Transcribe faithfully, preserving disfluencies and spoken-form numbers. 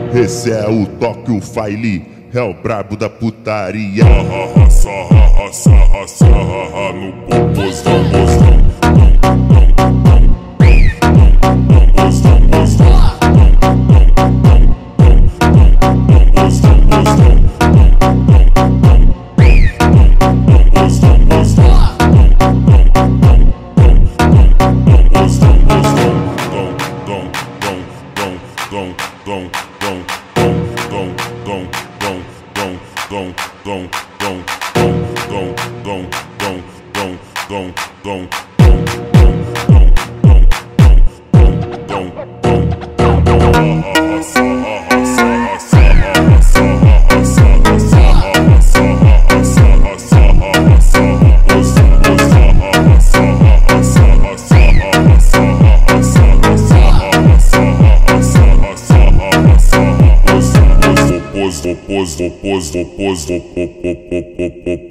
Esse é o toque, o Faili, é o brabo da putaria. Sarra, sarra, sarra, sarra, no popozão, mozão. Vou pôs, vou pôs, vou pôs, vou pôs, vou pôs, vou pôs, vou pôs.